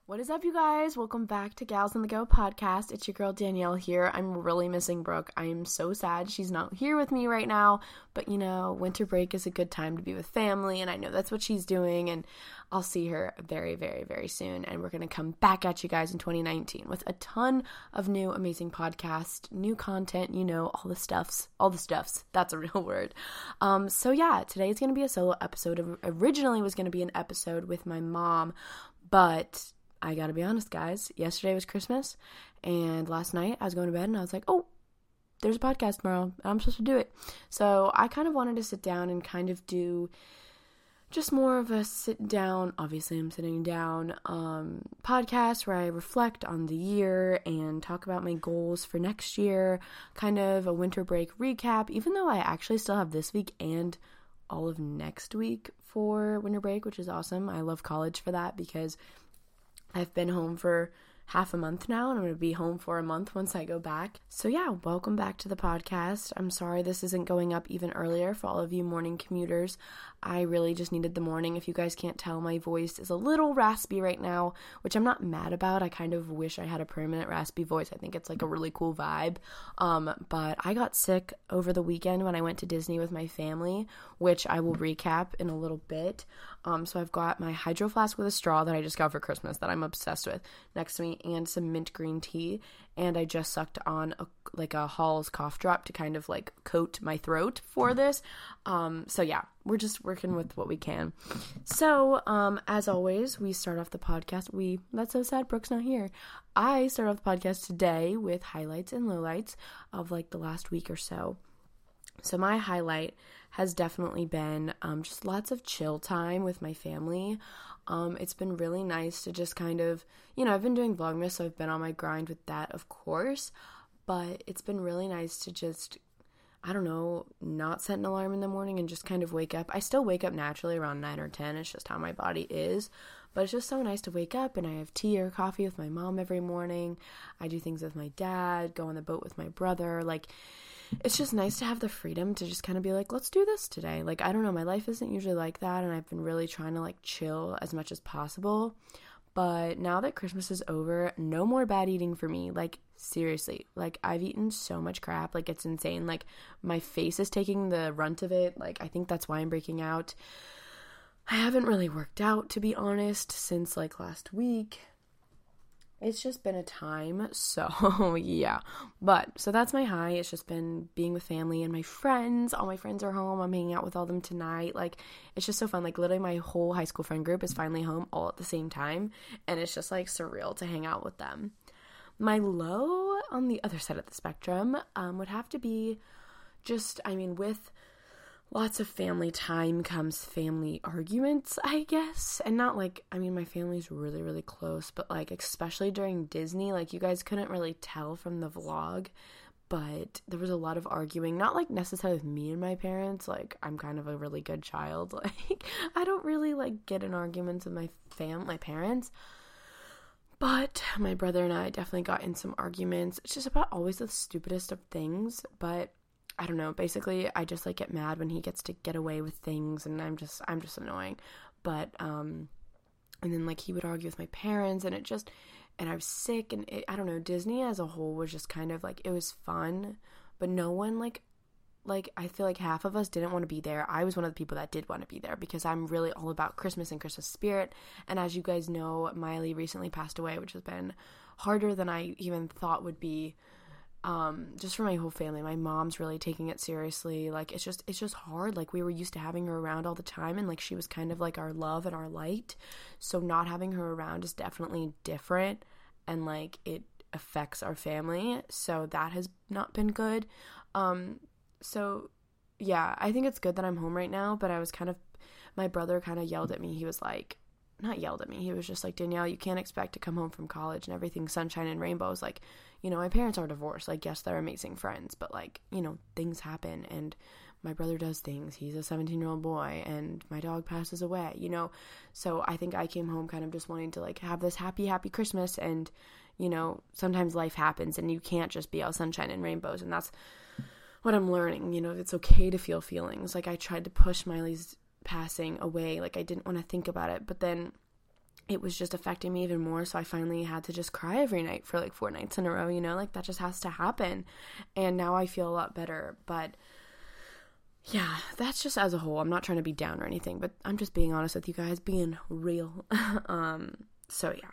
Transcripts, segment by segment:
What is up, you guys? Welcome back to Gals on the Go podcast. It's your girl Danielle here. I'm really missing Brooke. I am so sad she's not here with me right now, but winter break is a good time to be with family, and I know that's what she's doing, and I'll see her very, very, very soon, and we're going to come back at you guys in 2019 with a ton of new amazing podcasts, new content, all the stuffs, that's a real word. Today is going to be a solo episode. Originally was going to be an episode with my mom, but I gotta be honest, guys, yesterday was Christmas, and last night I was going to bed, and I was like, oh, there's a podcast tomorrow, and I'm supposed to do it. So I kind of wanted to sit down and kind of do just more of a sit down, obviously I'm sitting down, podcast where I reflect on the year and talk about my goals for next year, kind of a winter break recap, even though I actually still have this week and all of next week for winter break, which is awesome. I love college for that because I've been home for half a month now, and I'm going to be home for a month once I go back. So welcome back to the podcast. I'm sorry this isn't going up even earlier for all of you morning commuters. I really just needed the morning. If you guys can't tell, my voice is a little raspy right now, which I'm not mad about. I kind of wish I had a permanent raspy voice. I think it's like a really cool vibe. But I got sick over the weekend when I went to Disney with my family, which I will recap in a little bit. So I've got my Hydro Flask with a straw that I just got for Christmas that I'm obsessed with next to me, and some mint green tea, and I just sucked on a Hall's cough drop to kind of like coat my throat for this. We're just working with what we can. So as always, we start off the podcast. That's so sad Brooke's not here. I start off the podcast today with highlights and lowlights of like the last week or so. So my highlight has definitely been just lots of chill time with my family. It's been really nice to just kind of, I've been doing Vlogmas, so I've been on my grind with that, of course, but it's been really nice to just, not set an alarm in the morning and just kind of wake up. I still wake up naturally around 9 or 10. It's just how my body is, but it's just so nice to wake up, and I have tea or coffee with my mom every morning. I do things with my dad, go on the boat with my brother, it's just nice to have the freedom to just kind of be like, let's do this today. My life isn't usually like that, and I've been really trying to chill as much as possible. But now that Christmas is over, no more bad eating for me. Seriously, I've eaten so much crap. It's insane. My face is taking the brunt of it. I think that's why I'm breaking out. I haven't really worked out, to be honest, since last week. It's just been a time, so yeah. So that's my high. It's just been being with family and my friends. All my friends are home. I'm hanging out with all of them tonight. It's just so fun. Literally my whole high school friend group is finally home all at the same time, and it's just surreal to hang out with them. My low on the other side of the spectrum would have to be just, with lots of family time comes family arguments, I guess. And not my family's really, really close, but especially during Disney, you guys couldn't really tell from the vlog, but there was a lot of arguing, not necessarily with me and my parents. I'm kind of a really good child. I don't really get in arguments with my parents, but my brother and I definitely got in some arguments. It's just about always the stupidest of things, but I don't know, basically, I just, get mad when he gets to get away with things, and I'm just annoying, but, and then, he would argue with my parents, and and I was sick, and I don't know, Disney as a whole was just kind of, it was fun, but no one, I feel half of us didn't want to be there. I was one of the people that did want to be there, because I'm really all about Christmas and Christmas spirit, and as you guys know, Miley recently passed away, which has been harder than I even thought would be. Just for my whole family. My mom's really taking it seriously. It's just hard. We were used to having her around all the time, and she was kind of our love and our light. So not having her around is definitely different, and it affects our family. So that has not been good. So yeah, I think it's good that I'm home right now, but my brother kind of yelled at me. He was not yelled at me. He was just Danielle, you can't expect to come home from college and everything sunshine and rainbows. My parents are divorced. Yes, they're amazing friends, but things happen, and my brother does things. He's a 17-year-old boy, and my dog passes away, So I think I came home kind of just wanting to have this happy Christmas, and sometimes life happens, and you can't just be all sunshine and rainbows, and that's what I'm learning. It's okay to feel feelings. I tried to push Miley's passing away. I didn't want to think about it, but then it was just affecting me even more. So I finally had to just cry every night for like 4 nights in a row, like that just has to happen. And now I feel a lot better. But yeah, that's just as a whole. I'm not trying to be down or anything, but I'm just being honest with you guys, being real. So yeah.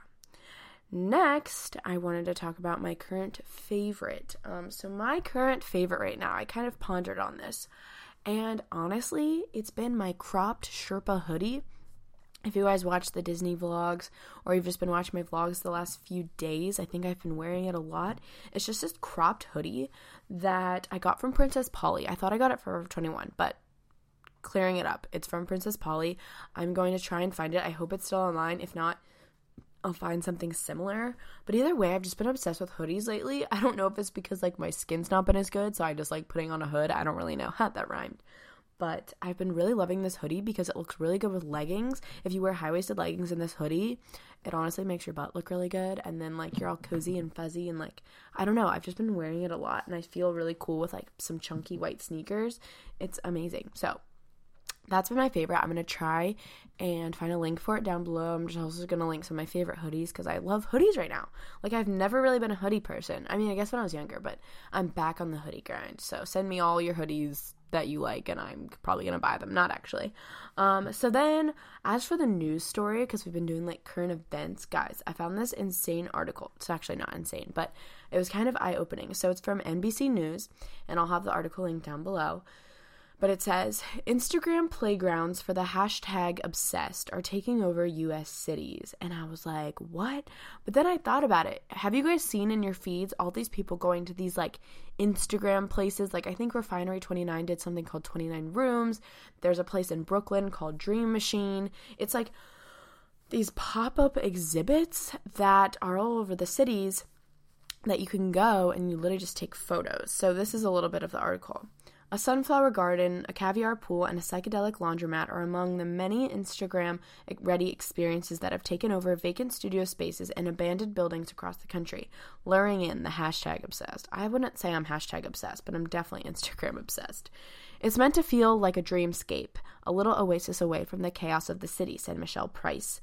Next, I wanted to talk about my current favorite. So my current favorite right now, I kind of pondered on this. And honestly, it's been my cropped Sherpa hoodie. If you guys watch the Disney vlogs, or you've just been watching my vlogs the last few days, I think I've been wearing it a lot. It's just this cropped hoodie that I got from Princess Polly. I thought I got it for Forever 21, but clearing it up, it's from Princess Polly. I'm going to try and find it. I hope it's still online. If not, I'll find something similar. But either way, I've just been obsessed with hoodies lately. I don't know if it's because like my skin's not been as good, so I just like putting on a hood. I don't really know. That rhymed. But I've been really loving this hoodie because it looks really good with leggings. If you wear high-waisted leggings in this hoodie, it honestly makes your butt look really good. And then, like, you're all cozy and fuzzy and, like, I don't know. I've just been wearing it a lot, and I feel really cool with, like, some chunky white sneakers. It's amazing. So that's been my favorite. I'm going to try and find a link for it down below. I'm just also going to link some of my favorite hoodies because I love hoodies right now. Like, I've never really been a hoodie person. I mean, I guess when I was younger, but I'm back on the hoodie grind. So send me all your hoodies that you like, and I'm probably going to buy them. Not actually. So then, as for the news story, because we've been doing, like, current events, guys, I found this insane article. It's actually not insane, but it was kind of eye-opening. So it's from NBC News, and I'll have the article linked down below. But it says, Instagram playgrounds for the hashtag obsessed are taking over U.S. cities. And I was like, what? But then I thought about it. Have you guys seen in your feeds all these people going to these, like, Instagram places? Like, I think Refinery 29 did something called 29 Rooms. There's a place in Brooklyn called Dream Machine. It's like these pop-up exhibits that are all over the cities that you can go and you literally just take photos. So this is a little bit of the article. A sunflower garden, a caviar pool, and a psychedelic laundromat are among the many Instagram-ready experiences that have taken over vacant studio spaces and abandoned buildings across the country, luring in the hashtag obsessed. I wouldn't say I'm hashtag obsessed, but I'm definitely Instagram obsessed. It's meant to feel like a dreamscape, a little oasis away from the chaos of the city, said Michelle Price.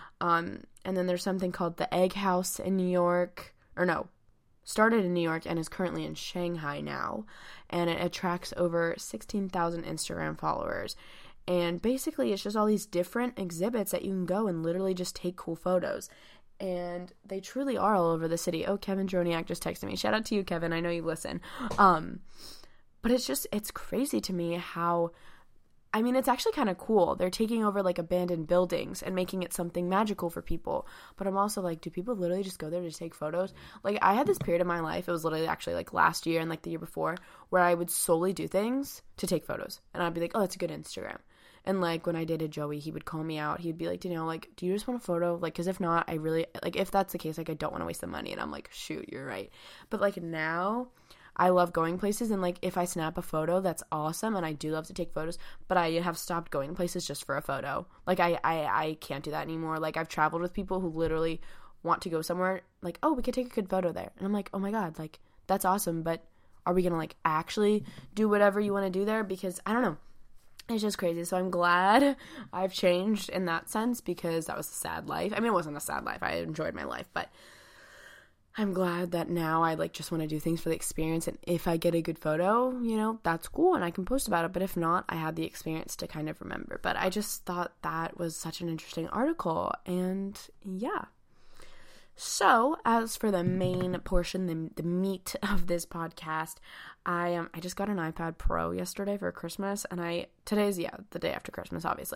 And then there's something called the Egg House in New York, started in New York and is currently in Shanghai now, and it attracts over 16,000 Instagram followers. And basically, it's just all these different exhibits that you can go and literally just take cool photos. And they truly are all over the city. Oh, Kevin Droniak just texted me. Shout out to you, Kevin. I know you listen. But it's crazy to me how, I mean, it's actually kind of cool. They're taking over, like, abandoned buildings and making it something magical for people. But I'm also like, do people literally just go there to take photos? Like, I had this period of my life, it was literally actually, like, last year and, like, the year before, where I would solely do things to take photos. And I'd be like, oh, that's a good Instagram. And, like, when I dated Joey, he would call me out. He'd be like, Danielle, like, do you just want a photo? Like, because if not, I really, like, if that's the case, like, I don't want to waste the money. And I'm like, shoot, you're right. But, like, now I love going places, and, like, if I snap a photo, that's awesome, and I do love to take photos, but I have stopped going places just for a photo. Like, I can't do that anymore. Like, I've traveled with people who literally want to go somewhere, like, oh, we could take a good photo there. And I'm like, oh my God, like, that's awesome, but are we gonna, like, actually do whatever you want to do there? Because, I don't know. It's just crazy. So I'm glad I've changed in that sense, because that was a sad life. I mean, it wasn't a sad life. I enjoyed my life, but I'm glad that now I, like, just want to do things for the experience, and if I get a good photo, that's cool, and I can post about it, but if not, I had the experience to kind of remember. But I just thought that was such an interesting article, and yeah. So, as for the main portion, the meat of this podcast, I just got an iPad Pro yesterday for Christmas, and today's the day after Christmas, obviously,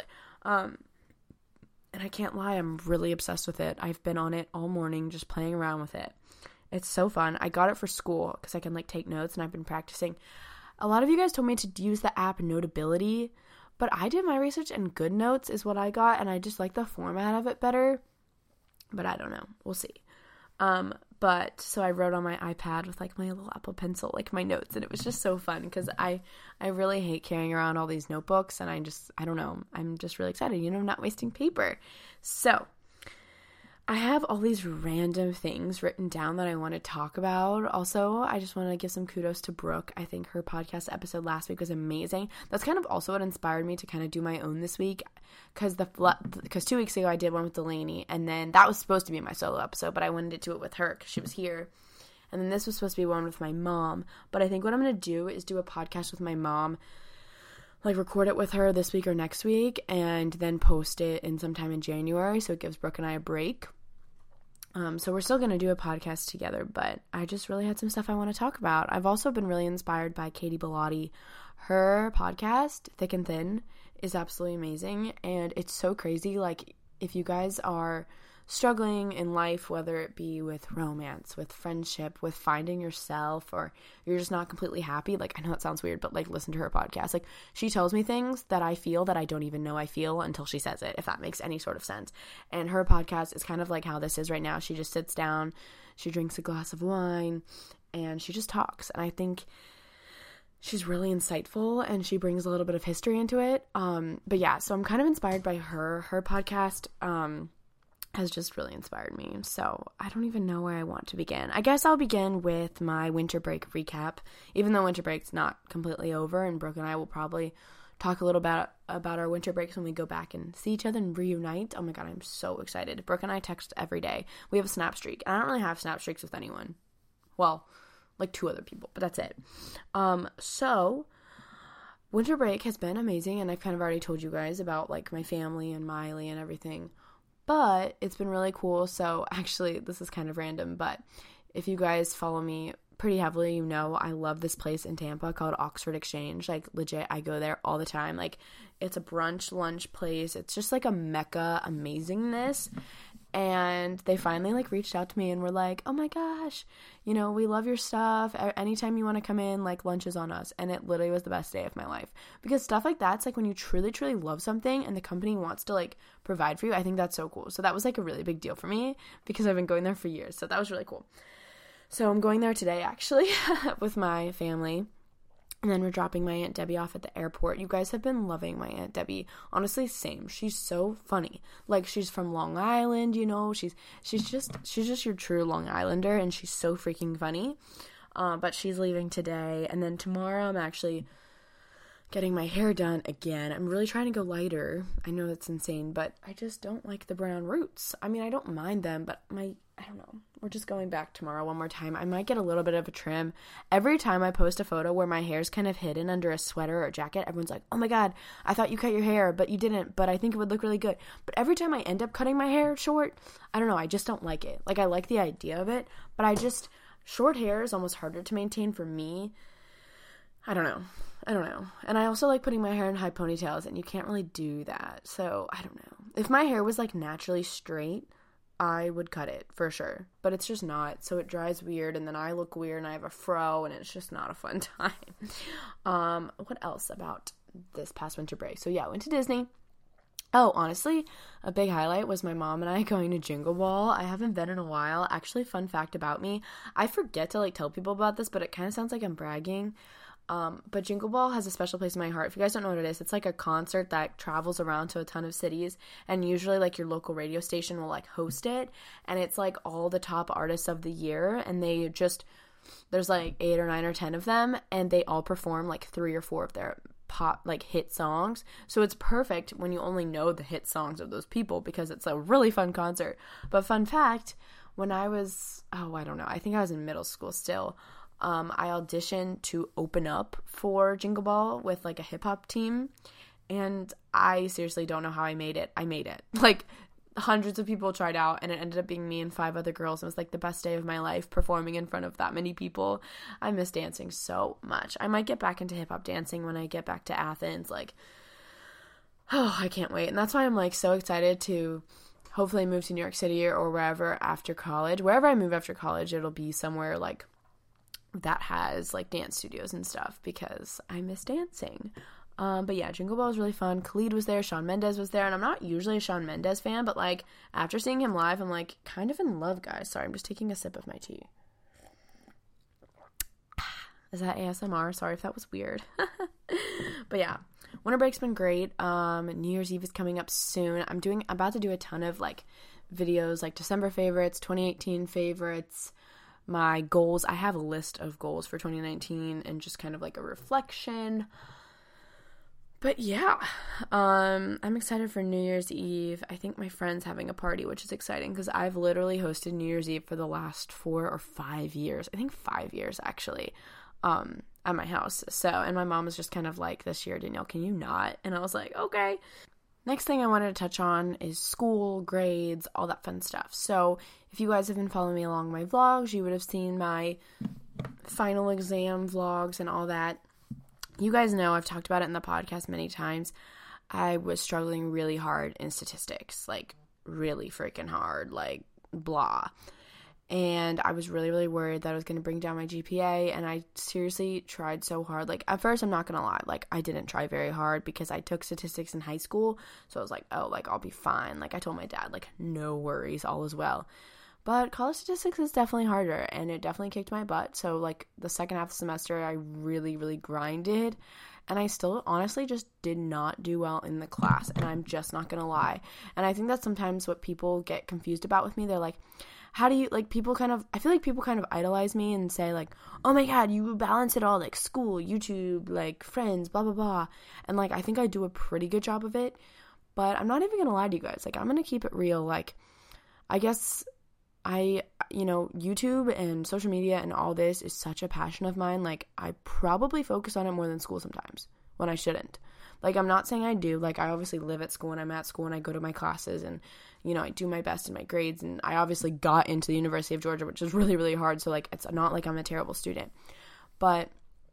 and I can't lie, I'm really obsessed with it. I've been on it all morning, just playing around with it. It's so fun. I got it for school because I can, like, take notes, and I've been practicing. A lot of you guys told me to use the app Notability, but I did my research, and GoodNotes is what I got, and I just like the format of it better. But I don't know. We'll see. But so I wrote on my iPad with, like, my little Apple Pencil, like, my notes, and it was just so fun because I really hate carrying around all these notebooks, and I don't know, I'm just really excited, not wasting paper. So I have all these random things written down that I want to talk about. Also, I just want to give some kudos to Brooke. I think her podcast episode last week was amazing. That's kind of also what inspired me to kind of do my own this week, because 2 weeks ago I did one with Delaney, and then that was supposed to be my solo episode, but I wanted to do it with her because she was here. And then this was supposed to be one with my mom. But I think what I'm going to do is do a podcast with my mom, like record it with her this week or next week, and then post it in sometime in January, so it gives Brooke and I a break. So we're still going to do a podcast together, but I just really had some stuff I want to talk about. I've also been really inspired by Katie Bellotti. Her podcast, Thick and Thin, is absolutely amazing, and it's so crazy. Like, if you guys are struggling in life, whether it be with romance, with friendship, with finding yourself, or you're just not completely happy, like, I know it sounds weird, but like, listen to her podcast. Like, she tells me things that I feel that I don't even know I feel until she says it, if that makes any sort of sense. And her podcast is kind of like how this is right now. She just sits down, she drinks a glass of wine, and she just talks. And I think she's really insightful, and she brings a little bit of history into it. But yeah, so I'm kind of inspired by her podcast, has just really inspired me. So I don't even know where I want to begin. I guess I'll begin with my winter break recap, even though winter break's not completely over, and Brooke and I will probably talk a little about our winter breaks when we go back and see each other and reunite. Oh my god, I'm so excited. Brooke and I text every day. We have a snap streak, and I don't really have snap streaks with anyone. Well, like 2 other people, but that's it. So winter break has been amazing, and I've kind of already told you guys about like my family and Miley and everything. But it's been really cool. So actually, this is kind of random, but if you guys follow me pretty heavily, you know I love this place in Tampa called Oxford Exchange. Like, legit, I go there all the time. Like, it's a brunch, lunch place. It's just like a mecca amazingness. And they finally like reached out to me and were like, oh my gosh, you know, we love your stuff. Anytime you want to come in, like, lunch is on us. And it literally was the best day of my life, because stuff like that's like when you truly, truly love something and the company wants to like provide for you. I think that's so cool. So that was like a really big deal for me, because I've been going there for years. So that was really cool. So I'm going there today, actually, with my family. And then we're dropping my Aunt Debbie off at the airport. You guys have been loving my Aunt Debbie. Honestly, same. She's so funny. Like, she's from Long Island, you know. She's just your true Long Islander, and she's so freaking funny. But she's leaving today, and then tomorrow I'm actually getting my hair done again. I'm really trying to go lighter. I know that's insane, but I just don't like the brown roots. I mean, I don't mind them, but I don't know. We're just going back tomorrow one more time. I might get a little bit of a trim. Every time I post a photo where my hair's kind of hidden under a sweater or jacket, everyone's like, oh my god, I thought you cut your hair, but you didn't, but I think it would look really good. But every time I end up cutting my hair short, I don't know, I just don't like it. Like, I like the idea of it, but short hair is almost harder to maintain for me. I don't know. And I also like putting my hair in high ponytails, and you can't really do that. So, I don't know. If my hair was like naturally straight, I would cut it for sure, but it's just not, so it dries weird, and then I look weird, and I have a fro, and it's just not a fun time. What else about this past winter break? So yeah, I went to Disney. Oh, honestly, a big highlight was my mom and I going to Jingle Ball. I haven't been in a while. Actually, fun fact about me, I forget to like tell people about this, but it kind of sounds like I'm bragging. But Jingle Ball has a special place in my heart. If you guys don't know what it is, it's like a concert that travels around to a ton of cities, and usually like your local radio station will like host it, and it's like all the top artists of the year, and there's like 8 or 9 or 10 of them, and they all perform like 3 or 4 of their pop like hit songs. So it's perfect when you only know the hit songs of those people, because it's a really fun concert. But fun fact, when I was, I don't know, I think I was in middle school still, I auditioned to open up for Jingle Ball with like a hip hop team, and I seriously don't know how I made it. I made it. Like, hundreds of people tried out, and it ended up being me and 5 other girls. It was like the best day of my life, performing in front of that many people. I miss dancing so much. I might get back into hip hop dancing when I get back to Athens. Like, I can't wait. And that's why I'm like so excited to hopefully move to New York City or wherever after college. Wherever I move after college, it'll be somewhere like that has like dance studios and stuff, because I miss dancing. But yeah, Jingle Ball was really fun. Khalid was there, Shawn Mendes was there, and I'm not usually a Shawn Mendes fan, but like after seeing him live, I'm like kind of in love, guys. Sorry, I'm just taking a sip of my tea. Is that ASMR? Sorry if that was weird. But yeah, winter break's been great. New Year's Eve is coming up soon. I'm about to do a ton of like videos like December favorites, 2018 favorites, my goals. I have a list of goals for 2019 and just kind of like a reflection. But yeah, I'm excited for New Year's Eve. I think my friend's having a party, which is exciting because I've literally hosted New Year's Eve for the last 4 or 5 years. I think 5 years actually, at my house. So, and my mom was just kind of like, this year, Danielle, can you not? And I was like, okay. Next thing I wanted to touch on is school, grades, all that fun stuff. So if you guys have been following me along my vlogs, you would have seen my final exam vlogs and all that. You guys know I've talked about it in the podcast many times. I was struggling really hard in statistics, like really freaking hard, like blah. And I was really, really worried that I was going to bring down my GPA, and I seriously tried so hard. Like, at first, I'm not going to lie, like, I didn't try very hard because I took statistics in high school, so I was like, oh, like, I'll be fine. Like, I told my dad, like, no worries, all is well. But college statistics is definitely harder, and it definitely kicked my butt. So, like, the second half of the semester, I really, really grinded, and I still honestly just did not do well in the class, and I'm just not going to lie. And I think that's sometimes what people get confused about with me. They're like, how do you, like, I feel like people kind of idolize me and say, like, oh my god, you balance it all, like, school, YouTube, like, friends, blah, blah, blah. And, like, I think I do a pretty good job of it, but I'm not even going to lie to you guys. Like, I'm going to keep it real. Like, I guess YouTube and social media and all this is such a passion of mine. Like, I probably focus on it more than school sometimes when I shouldn't. Like, I'm not saying I do. Like, I obviously live at school and I'm at school and I go to my classes and, I do my best in my grades. And I obviously got into the University of Georgia, which is really, really hard. So, like, it's not like I'm a terrible student. But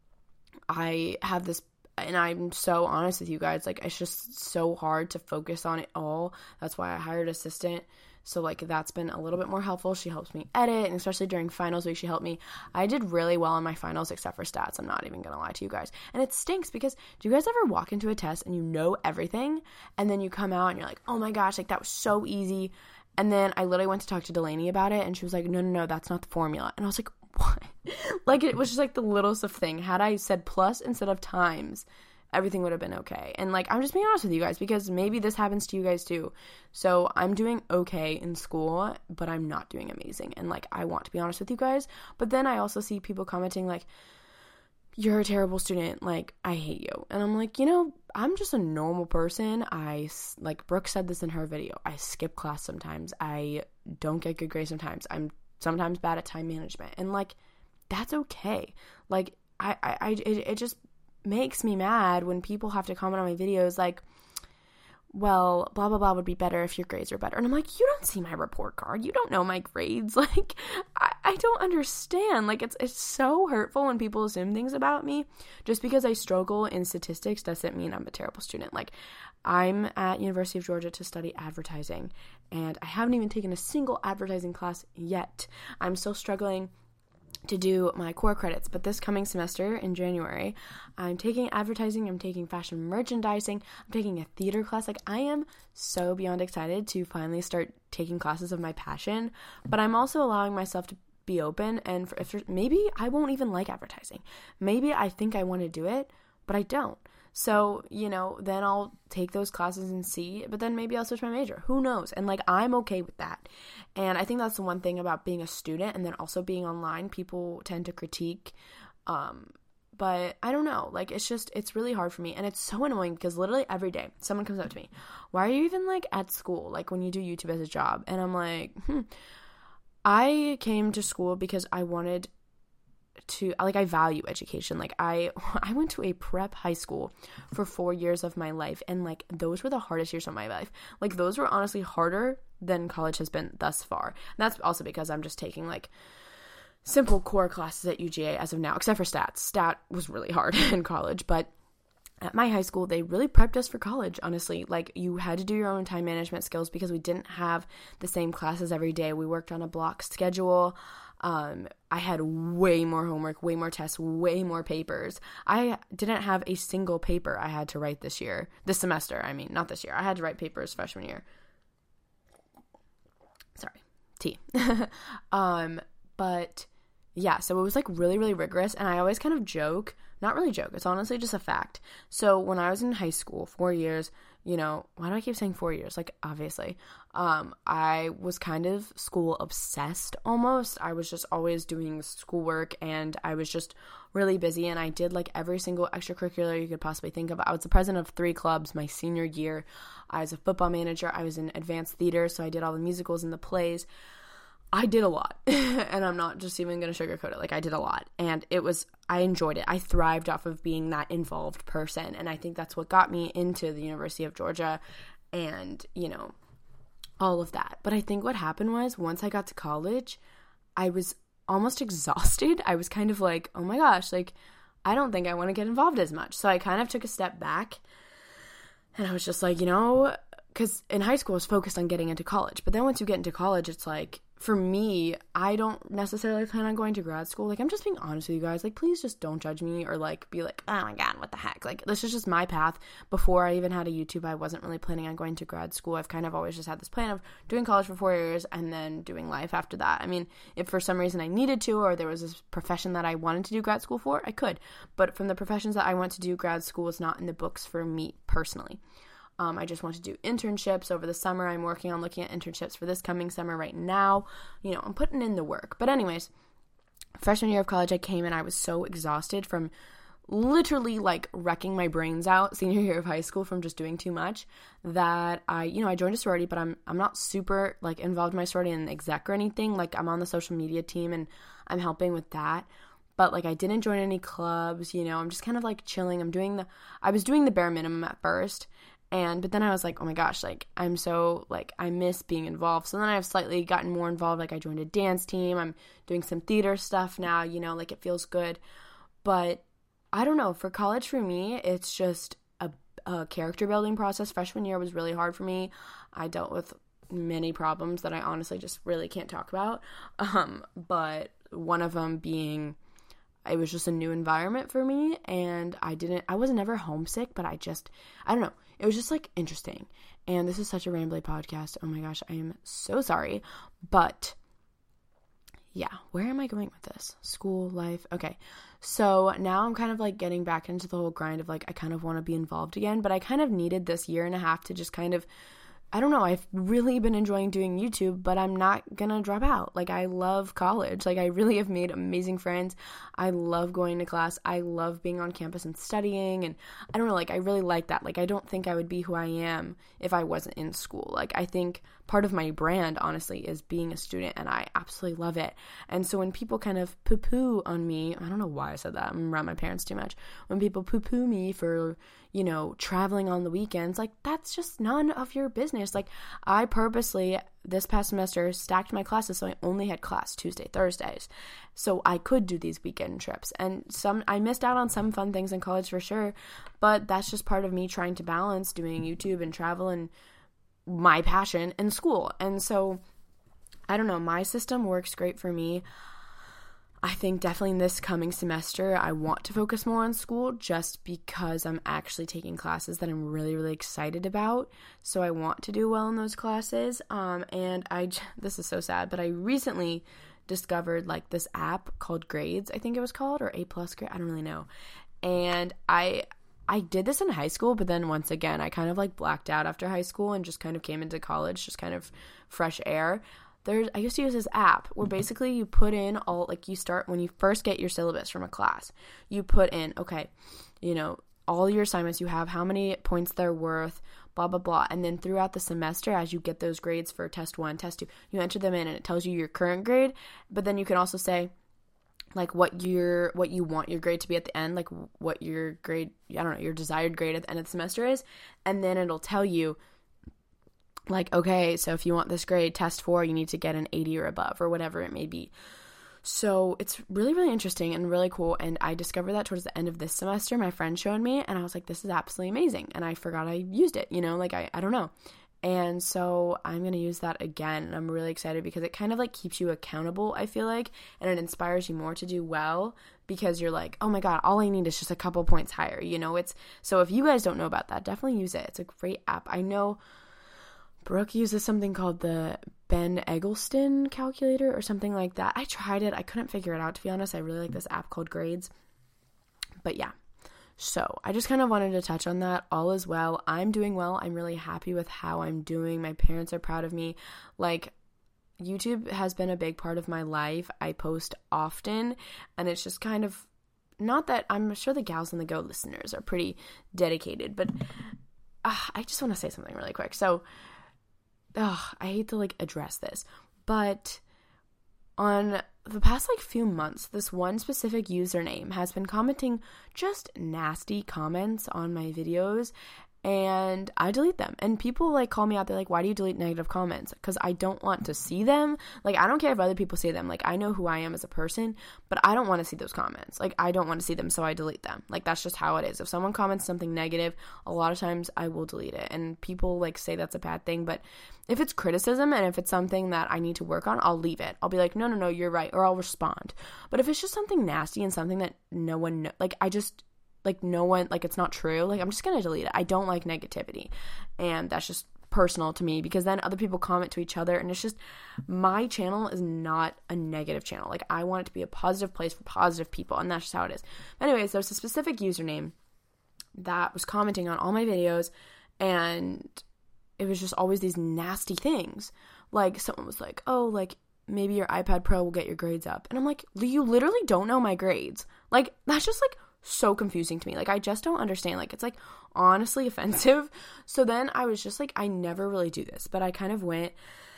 I have this, and I'm so honest with you guys, like, it's just so hard to focus on it all. That's why I hired an assistant. So, like, that's been a little bit more helpful. She helps me edit, and especially during finals week, she helped me. I did really well in my finals, except for stats. I'm not even going to lie to you guys. And it stinks because do you guys ever walk into a test and you know everything, and then you come out and you're like, oh my gosh, like, that was so easy. And then I literally went to talk to Delaney about it, and she was like, no, that's not the formula. And I was like, what? Like, it was just, like, the littlest of thing. Had I said plus instead of times, everything would have been okay. And, like, I'm just being honest with you guys because maybe this happens to you guys too. So I'm doing okay in school, but I'm not doing amazing. And, like, I want to be honest with you guys. But then I also see people commenting, like, you're a terrible student. Like, I hate you. And I'm like, I'm just a normal person. Like Brooke said this in her video, I skip class sometimes. I don't get good grades sometimes. I'm sometimes bad at time management. And, like, that's okay. Like, it just makes me mad when people have to comment on my videos like, well, blah, blah, blah would be better if your grades are better. And I'm like, you don't see my report card. You don't know my grades. Like, I don't understand. Like, it's so hurtful when people assume things about me. Just because I struggle in statistics doesn't mean I'm a terrible student. Like, I'm at University of Georgia to study advertising, and I haven't even taken a single advertising class yet. I'm still struggling to do my core credits, but this coming semester in January, I'm taking advertising, I'm taking fashion merchandising, I'm taking a theater class. Like, I am so beyond excited to finally start taking classes of my passion, but I'm also allowing myself to be open, and maybe I won't even like advertising. Maybe I think I want to do it, but I don't. So, then I'll take those classes and see, but then maybe I'll switch my major. Who knows? And, like, I'm okay with that. And I think that's the one thing about being a student and then also being online. People tend to critique, but I don't know. Like, it's really hard for me. And it's so annoying because literally every day someone comes up to me, why are you even, like, at school? Like, when you do YouTube as a job? And I'm like, I came to school because I wanted to, like, I value education. Like, I went to a prep high school for 4 years of my life, and, like, those were the hardest years of my life. Like, those were honestly harder than college has been thus far. And that's also because I'm just taking, like, simple core classes at UGA as of now, except for stats. Stat was really hard in college, but at my high school, they really prepped us for college, honestly. Like, you had to do your own time management skills because we didn't have the same classes every day. We worked on a block schedule. I had way more homework, way more tests, way more papers. I didn't have a single paper I had to write this semester. I mean, not this year. I had to write papers freshman year. Sorry, tea. But yeah, so it was, like, really, really rigorous, and I always kind of joke, not really joke, it's honestly just a fact. So when I was in high school, 4 years, why do I keep saying 4 years? Like, obviously, I was kind of school obsessed almost. I was just always doing schoolwork, and I was just really busy, and I did like every single extracurricular you could possibly think of. I was the president of 3 clubs my senior year. I was a football manager. I was in advanced theater, so I did all the musicals and the plays. I did a lot, and I'm not just even going to sugarcoat it. Like, I did a lot, and I enjoyed it. I thrived off of being that involved person, and I think that's what got me into the University of Georgia and, all of that. But I think what happened was, once I got to college, I was almost exhausted. I was kind of like, oh my gosh, like, I don't think I want to get involved as much. So I kind of took a step back, and I was just like, because in high school I was focused on getting into college. But then once you get into college, it's like, for me, I don't necessarily plan on going to grad school. Like, I'm just being honest with you guys. Like, please just don't judge me or, like, be like, oh my God, what the heck? Like, this is just my path. Before I even had a YouTube, I wasn't really planning on going to grad school. I've kind of always just had this plan of doing college for 4 years and then doing life after that. I mean, if for some reason I needed to, or there was this profession that I wanted to do grad school for, I could. But from the professions that I want to do, grad school is not in the books for me personally. I just want to do internships over the summer. I'm working on looking at internships for this coming summer right now. I'm putting in the work. But anyways, freshman year of college, I came and I was so exhausted from literally like wrecking my brains out senior year of high school from just doing too much that I joined a sorority, but I'm not super like involved in my sorority and exec or anything. Like, I'm on the social media team and I'm helping with that. But like, I didn't join any clubs, I'm just kind of like chilling. I was doing the bare minimum at first. But then I was like, oh my gosh, like, I'm so, like, I miss being involved. So then I've slightly gotten more involved. Like, I joined a dance team. I'm doing some theater stuff now, like, it feels good. But I don't know. For college, for me, it's just a character building process. Freshman year was really hard for me. I dealt with many problems that I honestly just really can't talk about. But one of them being, it was just a new environment for me, and I was never homesick, but I don't know. It was just, like, interesting. And this is such a rambly podcast. Oh my gosh, I am so sorry. But, yeah, where am I going with this? School, life. Okay. So now I'm kind of, like, getting back into the whole grind of, like, I kind of want to be involved again. But I kind of needed this year and a half to just kind of, I don't know, I've really been enjoying doing YouTube, but I'm not gonna drop out. Like, I love college. Like, I really have made amazing friends. I love going to class. I love being on campus and studying, and I don't know, like, I really like that. Like, I don't think I would be who I am if I wasn't in school. Like, I think part of my brand, honestly, is being a student, and I absolutely love it. And so when people kind of poo-poo on me, I don't know why I said that. I'm around my parents too much. When people poo-poo me for, traveling on the weekends, like, that's just none of your business. Like, I purposely, this past semester, stacked my classes so I only had class Tuesday, Thursdays. So I could do these weekend trips. And I missed out on some fun things in college for sure, but that's just part of me trying to balance doing YouTube and travel and my passion and school. And so, I don't know, my system works great for me. I think definitely in this coming semester, I want to focus more on school just because I'm actually taking classes that I'm really, really excited about. So I want to do well in those classes. And this is so sad, but I recently discovered like this app called Grades, I think it was called, or A+ Grade, I don't really know. And I did this in high school, but then once again, I kind of like blacked out after high school and just kind of came into college, just kind of fresh air. I used to use this app where basically you put in you start when you first get your syllabus from a class, you put in, okay, all your assignments you have, how many points they're worth, blah, blah, blah. And then throughout the semester, as you get those grades for test 1, test 2, you enter them in and it tells you your current grade. But then you can also say, like, what you want your grade to be at the end, like what your grade, I don't know, your desired grade at the end of the semester is. And then it'll tell you, like, okay, so if you want this grade, test 4, you need to get an 80 or above, or whatever it may be. So it's really, really interesting and really cool. And I discovered that towards the end of this semester. My friend showed me, and I was like, this is absolutely amazing. And I forgot I used it, like, I don't know. And so I'm going to use that again. And I'm really excited because it kind of like keeps you accountable, I feel like, and it inspires you more to do well because you're like, oh my God, all I need is just a couple points higher. So if you guys don't know about that, definitely use it. It's a great app. I know Brooke uses something called the Ben Eggleston calculator or something like that. I tried it. I couldn't figure it out, to be honest. I really like this app called Grades. But yeah. So I just kind of wanted to touch on that. All is well. I'm doing well. I'm really happy with how I'm doing. My parents are proud of me. Like, YouTube has been a big part of my life. I post often, and it's just kind of, not that, I'm sure the Gals on the Go listeners are pretty dedicated, but I just want to say something really quick. So, I hate to like address this, but on the past like few months, this one specific username has been commenting just nasty comments on my videos, and I delete them. And people like call me out. They're like, why do you delete negative comments? Because I don't want to see them. Like, I don't care if other people see them. Like, I know who I am as a person, but I don't want to see those comments. Like, I don't want to see them, so I delete them. Like, that's just how it is. If someone comments something negative, a lot of times I will delete it. And people like say that's a bad thing, but if it's criticism and if it's something that I need to work on, I'll leave it. I'll be like, no, you're right, or I'll respond. But if it's just something nasty and something that no one it's not true, like, I'm just gonna delete it. I don't like negativity, and that's just personal to me, because then other people comment to each other, and it's just, my channel is not a negative channel. Like, I want it to be a positive place for positive people, and that's just how it is. Anyways, there's a specific username that was commenting on all my videos, and it was just always these nasty things. Like, someone was like, oh, like, maybe your iPad Pro will get your grades up. And I'm like, you literally don't know my grades. Like, that's just, like, so confusing to me. Like, I just don't understand. Like, it's, like, honestly offensive. So then I was just, like, I never really do this. But I kind of went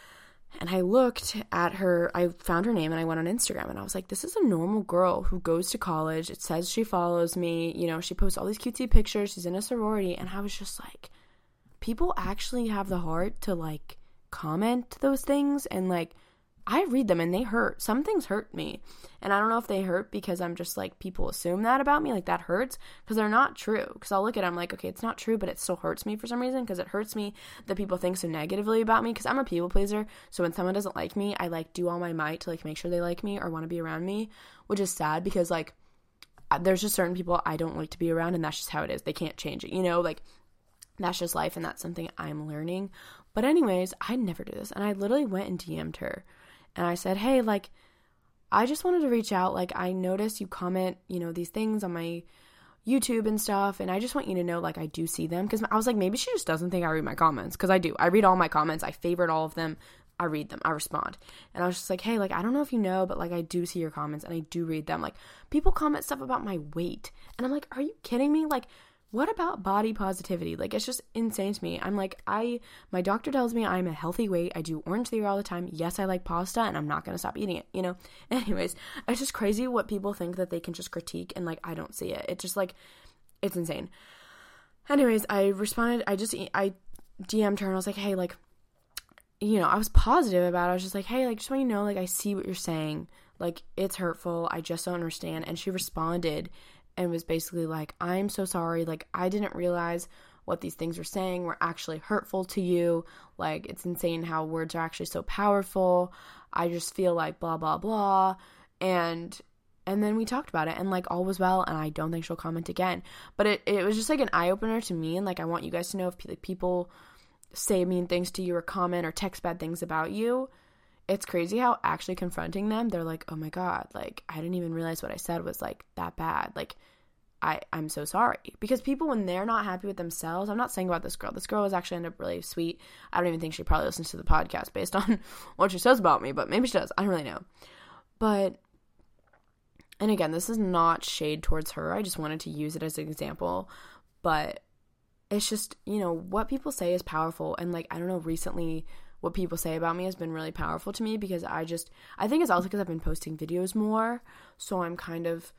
and I looked at her. I found her name and I went on Instagram. And I was like, this is a normal girl who goes to college. It says she follows me. You know, she posts all these cutesy pictures. She's in a sorority. And I was just like, people actually have the heart to, like, comment those things, and, like, I read them and they hurt. Some things hurt me, and I don't know if they hurt because I'm just, like, people assume that about me, like, that hurts, because they're not true, because I'll look at it, I'm like, okay, it's not true, but it still hurts me for some reason, because it hurts me that people think so negatively about me, because I'm a people pleaser, so when someone doesn't like me, I, like, do all my might to, like, make sure they like me or want to be around me, which is sad, because, like, there's just certain people I don't like to be around, and that's just how it is. They can't change it, you know, like, that's just life, and that's something I'm learning. But anyways, I never do this, and I literally went and DM'd her, and I said, hey, like, I just wanted to reach out. Like, I noticed you comment, you know, these things on my YouTube and stuff, and I just want you to know, like, I do see them, because I was like, maybe she just doesn't think I read my comments, because I do. I read all my comments. I favorite all of them. I read them. I respond. And I was just like, hey, like, I don't know if you know, but, like, I do see your comments, and I do read them. Like, people comment stuff about my weight, and I'm like, are you kidding me? Like, what about body positivity? Like, it's just insane to me. I'm like, my doctor tells me I'm a healthy weight. I do Orange Theory all the time. Yes, I like pasta, and I'm not going to stop eating it, you know? Anyways, it's just crazy what people think that they can just critique, and, like, I don't see it. It's just, like, it's insane. Anyways, I responded, I DM'd her, and I was like, hey, like, you know, I was positive about it. I was just like, hey, like, just want you to know, like, I see what you're saying. Like, it's hurtful. I just don't understand. And she responded and was basically like, I'm so sorry, like, I didn't realize what these things were saying were actually hurtful to you. Like, it's insane how words are actually so powerful. I just feel like blah, blah, blah. And then we talked about it, and, like, all was well, and I don't think she'll comment again. But it was just, like, an eye-opener to me, and, like, I want you guys to know if people say mean things to you or comment or text bad things about you, it's crazy how actually confronting them, they're like, oh my God, like, I didn't even realize what I said was, like, that bad. Like, I'm so sorry. Because people, when they're not happy with themselves, I'm not saying about this girl. This girl was actually ended up really sweet. I don't even think she probably listens to the podcast based on what she says about me, but maybe she does. I don't really know. But, and again, this is not shade towards her. I just wanted to use it as an example. But it's just, you know, what people say is powerful. And, like, I don't know, recently what people say about me has been really powerful to me, because I think it's also because I've been posting videos more, so I'm kind of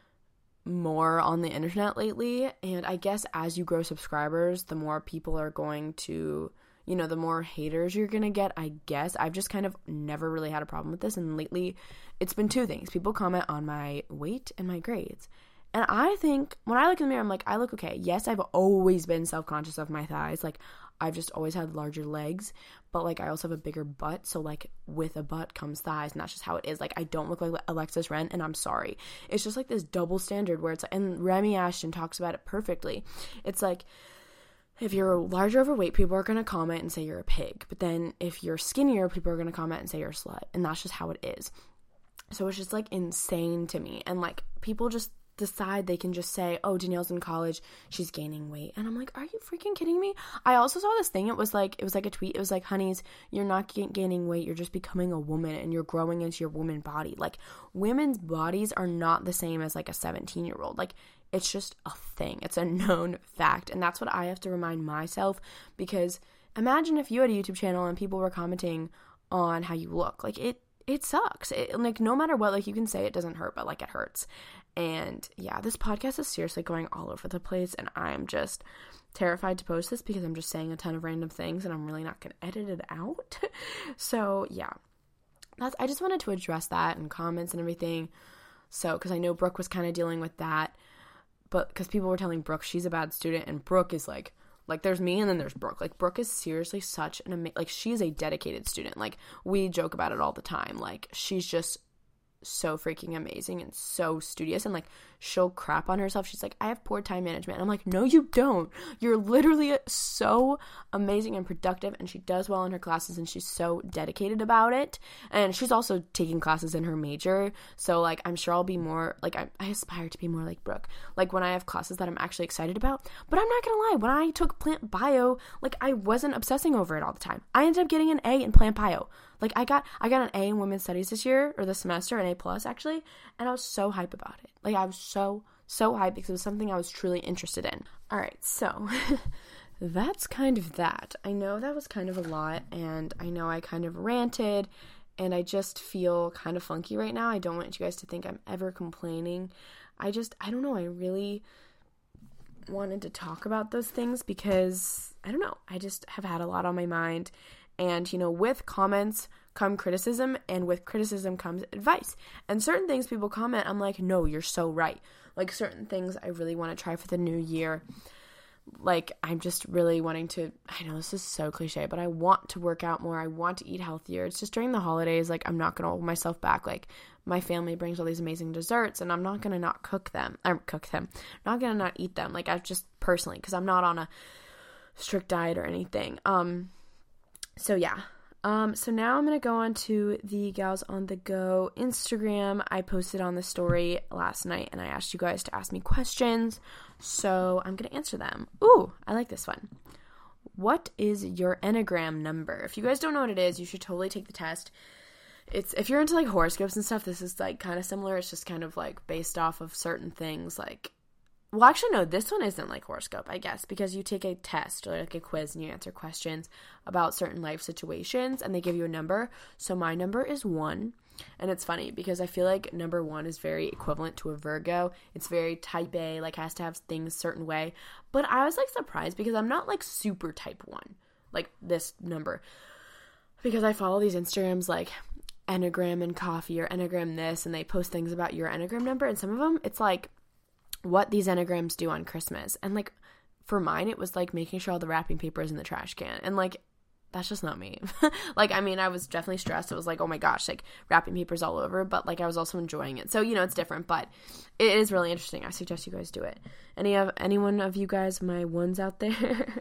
more on the internet lately, and I guess as you grow subscribers, the more people are going to, you know, the more haters you're gonna get, I guess. I've just kind of never really had a problem with this, and lately it's been two things. People comment on my weight and my grades. And I think, when I look in the mirror, I'm like, I look okay. Yes, I've always been self-conscious of my thighs. Like, I've just always had larger legs, but, like, I also have a bigger butt. So, like, with a butt comes thighs, and that's just how it is. Like, I don't look like Alexis Ren, and I'm sorry. It's just, like, this double standard where it's, and Remy Ashton talks about it perfectly. It's like, if you're larger overweight, people are going to comment and say you're a pig. But then if you're skinnier, people are going to comment and say you're a slut. And that's just how it is. So it's just, like, insane to me. And, like, people just decide they can just say, oh, Danielle's in college, she's gaining weight. And I'm like, are you freaking kidding me? I also saw this thing. It was like a tweet. It was like, honeys, you're not gaining weight. You're just becoming a woman and you're growing into your woman body. Like, women's bodies are not the same as like a 17-year-old. Like, it's just a thing. It's a known fact. And that's what I have to remind myself, because imagine if you had a YouTube channel and people were commenting on how you look. Like, it sucks. Like, no matter what, like, you can say it doesn't hurt, but like, it hurts. And yeah, this podcast is seriously going all over the place, and I'm just terrified to post this because I'm just saying a ton of random things and I'm really not going to edit it out. So yeah, I just wanted to address that in comments and everything. So, because I know Brooke was kind of dealing with that, but because people were telling Brooke she's a bad student, and Brooke is like there's me and then there's Brooke. Like, Brooke is seriously such like, she's a dedicated student. Like, we joke about it all the time. Like, she's just so freaking amazing and so studious, and like, she'll crap on herself. She's like, I have poor time management. And I'm like, no, you don't. You're literally so amazing and productive, and she does well in her classes, and she's so dedicated about it. And she's also taking classes in her major, so like, I'm sure I'll be more like, I aspire to be more like Brooke, like when I have classes that I'm actually excited about. But I'm not gonna lie, when I took plant bio, like, I wasn't obsessing over it all the time. I ended up getting an A in plant bio. Like, I got an A in women's studies this year, or this semester, an A+, actually, and I was so hype about it. Like, I was so hyped because it was something I was truly interested in. All right, so that's kind of that. I know that was kind of a lot, and I know I kind of ranted, and I just feel kind of funky right now. I don't want you guys to think I'm ever complaining. I don't know, I really wanted to talk about those things because, I don't know, I just have had a lot on my mind. And, you know, with comments come criticism, and with criticism comes advice. And certain things people comment, I'm like, no, you're so right. Like, certain things I really want to try for the new year. Like, I'm just really wanting to, I know this is so cliche, but I want to work out more. I want to eat healthier. It's just during the holidays, like, I'm not going to hold myself back. Like, my family brings all these amazing desserts, and I'm not going to not cook them. I'm not going to not eat them. Like, I've just personally, because I'm not on a strict diet or anything. So yeah, so now I'm going to go on to the Gals on the Go Instagram. I posted on the story last night, and I asked you guys to ask me questions, so I'm going to answer them. Ooh, I like this one. What is your Enneagram number? If you guys don't know what it is, you should totally take the test. If you're into like horoscopes and stuff, this is like kind of similar. It's just kind of like based off of certain things, like, well, actually, no, this one isn't like horoscope, I guess, because you take a test or like a quiz and you answer questions about certain life situations, and they give you a number. So my number is 1, and it's funny because I feel like number 1 is very equivalent to a Virgo. It's very type A, like, has to have things a certain way. But I was like surprised because I'm not like super type 1, like this number, because I follow these Instagrams like Enneagram and Coffee or Enneagram this, and they post things about your Enneagram number, and some of them it's like what these Enneagrams do on Christmas. And like, for mine, it was like making sure all the wrapping paper is in the trash can. And like, that's just not me. Like, I mean, I was definitely stressed. It was like, oh my gosh, like, wrapping paper's all over, but like, I was also enjoying it. So, you know, it's different, but it is really interesting. I suggest you guys do it. Anyone of you guys, my ones out there?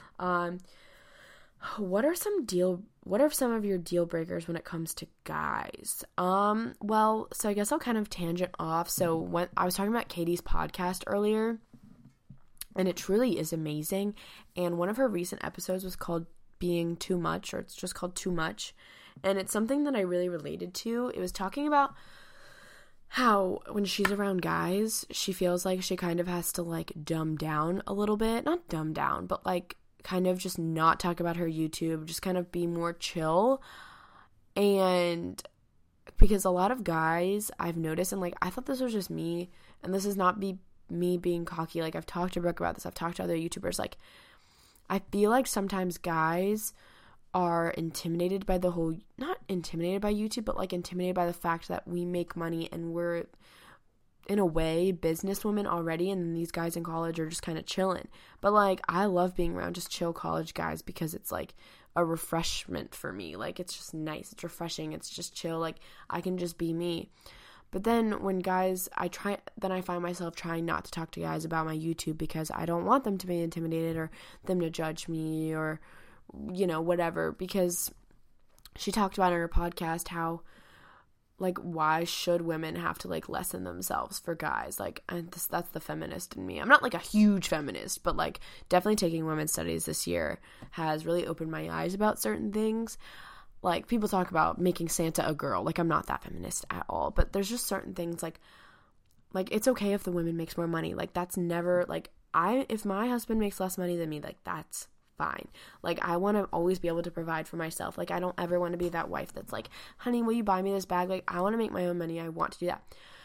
What are some of your deal breakers when it comes to guys? Well, so I guess I'll kind of tangent off. So when I was talking about Katie's podcast earlier, and it truly is amazing. And one of her recent episodes was called Being Too Much, or it's just called Too Much. And it's something that I really related to. It was talking about how when she's around guys, she feels like she kind of has to like dumb down a little bit. Not dumb down, but like kind of just not talk about her YouTube, just kind of be more chill. And because a lot of guys I've noticed, and like, I thought this was just me, and this is not me being cocky, like, I've talked to Brooke about this, I've talked to other YouTubers, like, I feel like sometimes guys are intimidated by the whole, not intimidated by YouTube, but like intimidated by the fact that we make money and we're in a way businesswomen already, and then these guys in college are just kind of chilling. But like, I love being around just chill college guys because it's like a refreshment for me. Like, it's just nice, it's refreshing, it's just chill, like, I can just be me. But then when guys, I find myself trying not to talk to guys about my YouTube because I don't want them to be intimidated or them to judge me or, you know, whatever. Because she talked about in her podcast how like, why should women have to, like, lessen themselves for guys? Like, that's the feminist in me. I'm not, like, a huge feminist, but, like, definitely taking women's studies this year has really opened my eyes about certain things. Like, people talk about making Santa a girl. Like, I'm not that feminist at all. But there's just certain things, like it's okay if the woman makes more money. Like, that's never, like, if my husband makes less money than me, like, that's fine. Like, I want to always be able to provide for myself. Like, I don't ever want to be that wife that's like, honey, will you buy me this bag? Like, I want to make my own money. I want to do that.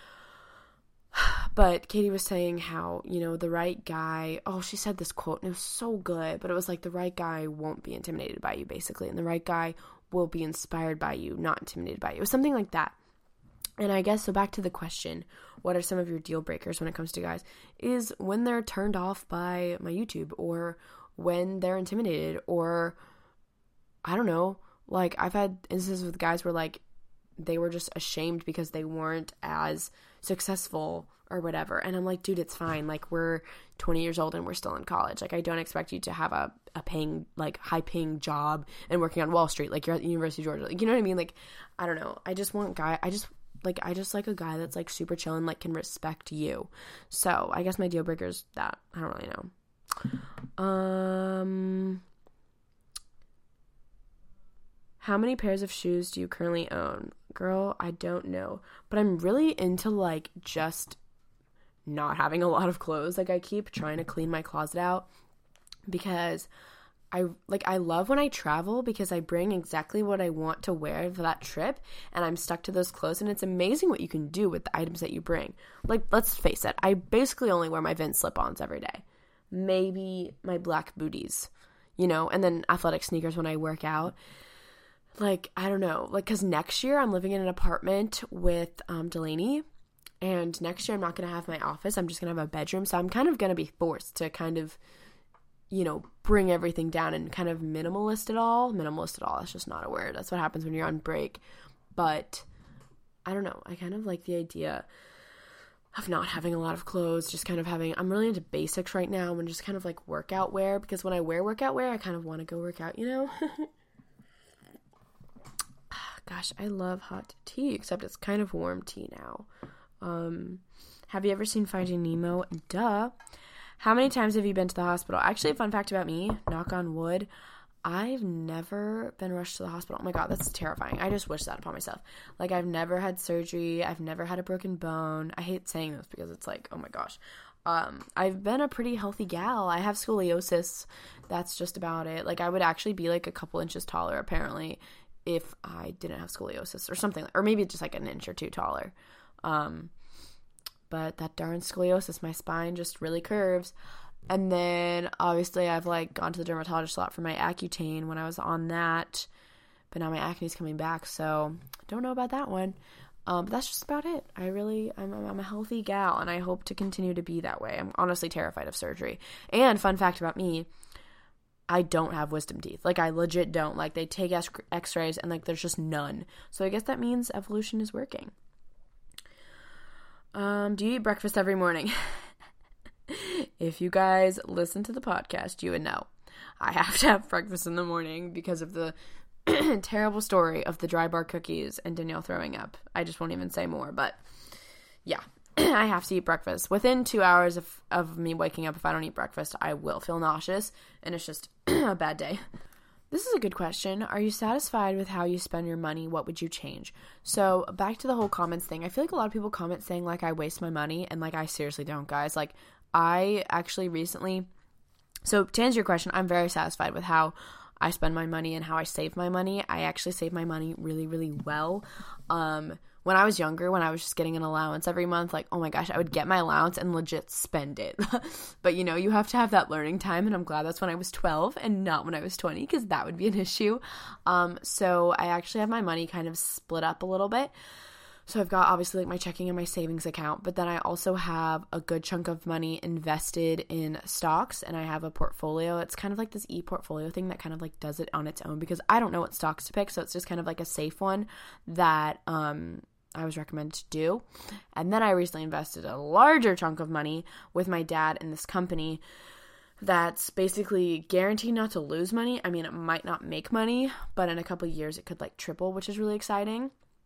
But Katie was saying how, you know, the right guy, she said this quote, and it was so good, but it was like, the right guy won't be intimidated by you, basically, and the right guy will be inspired by you, not intimidated by you. It was something like that. And I guess, so back to the question, what are some of your deal breakers when it comes to guys, is when they're turned off by my YouTube, or when they're intimidated, or I don't know, like, I've had instances with guys where, like, they were just ashamed because they weren't as successful or whatever, and I'm like, dude, it's fine, like, we're 20 years old and we're still in college. Like, I don't expect you to have a paying, like, high paying job and working on Wall Street, like, you're at the University of Georgia, like, you know what I mean? Like, I don't know, I just like a guy that's, like, super chill and, like, can respect you. So I guess my deal breaker is that. I don't really know. How many pairs of shoes do you currently own? Girl, I don't know. But I'm really into, like, just not having a lot of clothes. Like, I keep trying to clean my closet out because I love when I travel, because I bring exactly what I want to wear for that trip, and I'm stuck to those clothes, and it's amazing what you can do with the items that you bring. Like, let's face it, I basically only wear my Vince slip-ons every day. Maybe my black booties, you know, and then athletic sneakers when I work out. Like, I don't know, like, because next year I'm living in an apartment with Delaney, and next year I'm not going to have my office, I'm just going to have a bedroom, so I'm kind of going to be forced to kind of, you know, bring everything down and kind of minimalist it all, that's just not a word, that's what happens when you're on break. But, I don't know, I kind of like the idea of not having a lot of clothes, just kind of having, I'm really into basics right now, and just kind of like workout wear, because when I wear workout wear, I kind of want to go work out, you know? Gosh, I love hot tea, except it's kind of warm tea now. Have you ever seen Finding Nemo? Duh. How many times have you been to the hospital? Actually, a fun fact about me, knock on wood, I've never been rushed to the hospital. Oh my god, that's terrifying. I just wish that upon myself. Like, I've never had surgery. I've never had a broken bone. I hate saying this because it's like, oh my gosh. I've been a pretty healthy gal. I have scoliosis. That's just about it. Like, I would actually be like a couple inches taller, apparently, if I didn't have scoliosis or something. Or maybe just like an inch or two taller. But that darn scoliosis, my spine just really curves. And then, obviously, I've, like, gone to the dermatologist a lot for my Accutane when I was on that. But now my acne's coming back, so don't know about that one. But that's just about it. I'm a healthy gal, and I hope to continue to be that way. I'm honestly terrified of surgery. And, fun fact about me, I don't have wisdom teeth. Like, I legit don't. Like, they take x-rays, and, like, there's just none. So I guess that means evolution is working. Do you eat breakfast every morning? If you guys listen to the podcast, you would know. I have to have breakfast in the morning because of the terrible story of the dry bar cookies and Danielle throwing up. I just won't even say more, but yeah, I have to eat breakfast. Within 2 hours of me waking up, if I don't eat breakfast, I will feel nauseous, and it's just a bad day. This is a good question. Are you satisfied with how you spend your money? What would you change? So, back to the whole comments thing. I feel like a lot of people comment saying, like, I waste my money, and, like, I seriously don't, guys. Like, I actually recently, so to answer your question, I'm very satisfied with how I spend my money and how I save my money. I actually save my money really, really well. When I was younger, when I was just getting an allowance every month, like, oh my gosh, I would get my allowance and legit spend it. But, you know, you have to have that learning time, and I'm glad that's when I was 12 and not when I was 20, because that would be an issue. So I actually have my money kind of split up a little bit. So I've got obviously like my checking and my savings account, but then I also have a good chunk of money invested in stocks, and I have a portfolio. It's kind of like this e-portfolio thing that kind of like does it on its own, because I don't know what stocks to pick, so it's just kind of like a safe one that I was recommended to do. And then I recently invested a larger chunk of money with my dad in this company that's basically guaranteed not to lose money. I mean, it might not make money, but in a couple of years it could like triple, which is really exciting.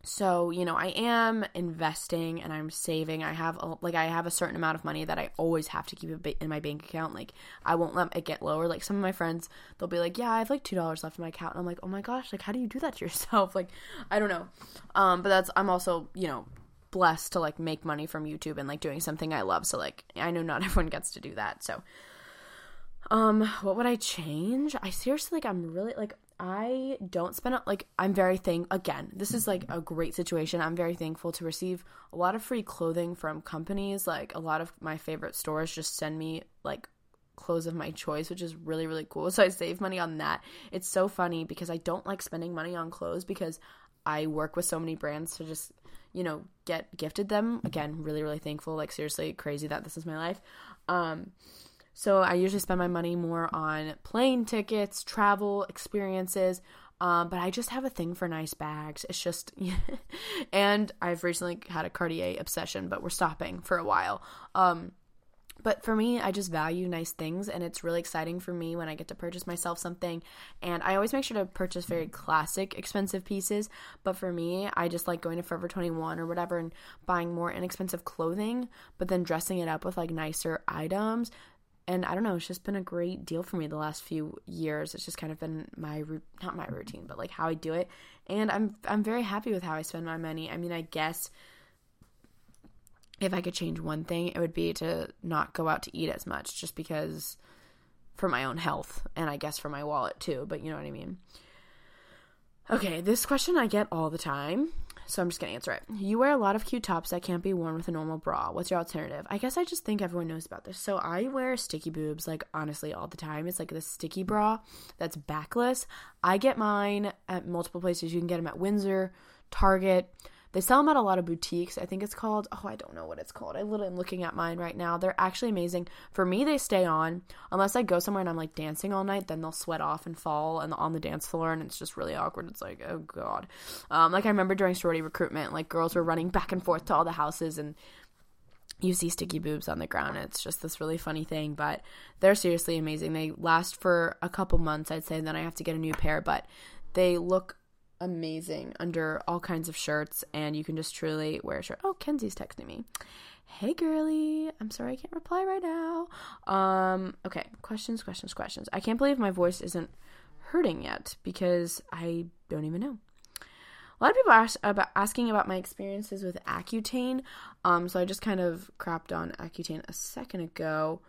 So, you know, I am investing and I'm saving. I have a certain amount of money that I always have to keep in my bank account. Like, I won't let it get lower. Like, some of my friends, they'll be like, yeah, I have like $2 left in my account. And I'm like, oh my gosh, like, how do you do that to yourself? Like, I don't know. But I'm also, you know, blessed to like make money from YouTube and like doing something I love. So like, I know not everyone gets to do that. So, what would I change? I seriously, like, I'm really, like, I don't spend, like, again, this is, like, a great situation. I'm very thankful to receive a lot of free clothing from companies. Like, a lot of my favorite stores just send me, like, clothes of my choice, which is really, really cool. So I save money on that. It's so funny because I don't like spending money on clothes because I work with so many brands to just, you know, get gifted them. Again, really, really thankful. Like, seriously crazy that this is my life. So I usually spend my money more on plane tickets, travel, experiences, but I just have a thing for nice bags. It's just, and I've recently had a Cartier obsession, but we're stopping for a while. But for me, I just value nice things, and it's really exciting for me when I get to purchase myself something. And I always make sure to purchase very classic, expensive pieces. But for me, I just like going to Forever 21 or whatever and buying more inexpensive clothing, but then dressing it up with like nicer items. And I don't know, it's just been a great deal for me the last few years. It's just kind of been not my routine, but like how I do it. And I'm very happy with how I spend my money. I mean, I guess if I could change one thing, it would be to not go out to eat as much, just because for my own health and I guess for my wallet too, but you know what I mean. Okay, this question I get all the time, so I'm just going to answer it. You wear a lot of cute tops that can't be worn with a normal bra. What's your alternative? I guess I just think everyone knows about this. So I wear sticky boobs, like, honestly, all the time. It's like this sticky bra that's backless. I get mine at multiple places. You can get them at Windsor, Target. They sell them at a lot of boutiques. I think it's called, I don't know what it's called. I literally am looking at mine right now. They're actually amazing. For me, they stay on. Unless I go somewhere and I'm like dancing all night, then they'll sweat off and fall on the dance floor, and it's just really awkward. It's like, oh God. Like I remember during sorority recruitment, like girls were running back and forth to all the houses, and you see sticky boobs on the ground. It's just this really funny thing, but they're seriously amazing. They last for a couple months, I'd say, and then I have to get a new pair, but they look amazing under all kinds of shirts, and you can just truly wear a shirt. Oh, Kenzie's texting me. Hey girly, I'm sorry I can't reply right now. Okay, questions. I can't believe my voice isn't hurting yet because I don't even know. A lot of people asking about my experiences with Accutane. So I just kind of crapped on Accutane a second ago.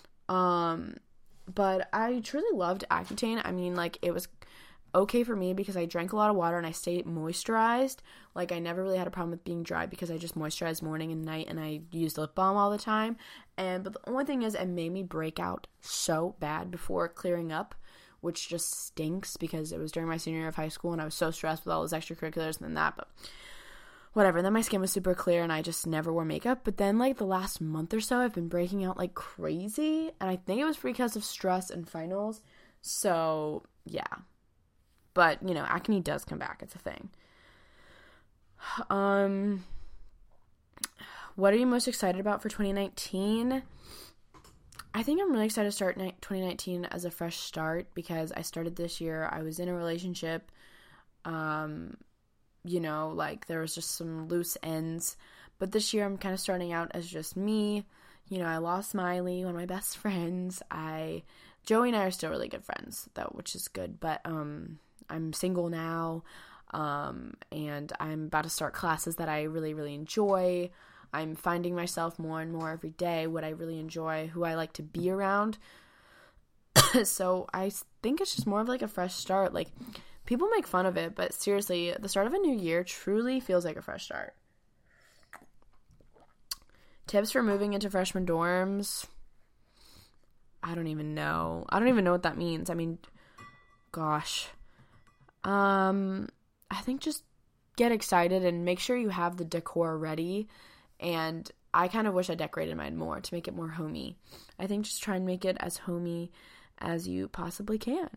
But I truly loved Accutane. I mean, like, it was okay for me because I drank a lot of water and I stayed moisturized. Like, I never really had a problem with being dry because I just moisturized morning and night, and I used lip balm all the time. But the only thing is, it made me break out so bad before clearing up, which just stinks because it was during my senior year of high school and I was so stressed with all those extracurriculars and then that, but whatever. Then my skin was super clear and I just never wore makeup. But then, like, the last month or so, I've been breaking out like crazy, and I think it was because of stress and finals. So yeah. But, you know, acne does come back. It's a thing. What are you most excited about for 2019? I think I'm really excited to start 2019 as a fresh start because I started this year. I was in a relationship. You know, like, there was just some loose ends. But this year I'm kind of starting out as just me. You know, I lost Miley, one of my best friends. Joey and I are still really good friends, though, which is good. But, I'm single now, and I'm about to start classes that I really, really enjoy. I'm finding myself more and more every day, what I really enjoy, who I like to be around. So I think it's just more of like a fresh start. Like, people make fun of it, but seriously, the start of a new year truly feels like a fresh start. Tips for moving into freshman dorms? I don't even know. I don't even know what that means. I mean, gosh. I think just get excited and make sure you have the decor ready. And I kind of wish I decorated mine more to make it more homey. I think just try and make it as homey as you possibly can.